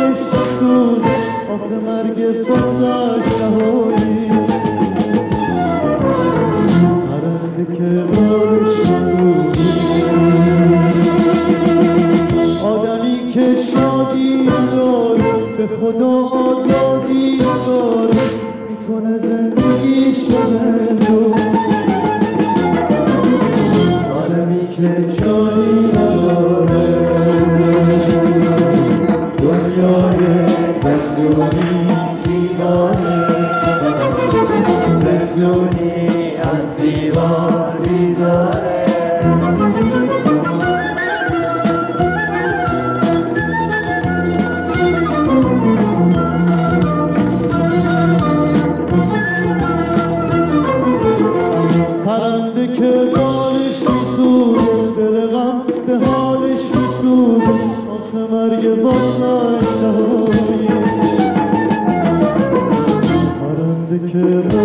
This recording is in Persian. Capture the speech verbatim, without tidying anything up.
بالش بسوز آخه مرگ باسش نهایی پرنده که بالش بسوز آدمی که شادی نداره به خدا آزادی نداره میکنه زندگی شده آدمی که شادی نداره دنیای زندونی دیواره زندونی از دیوار بیزاره پرنده که بالش میسوز دل غم به حالش میسوز آخه مرگ باسش نهایی پرنده که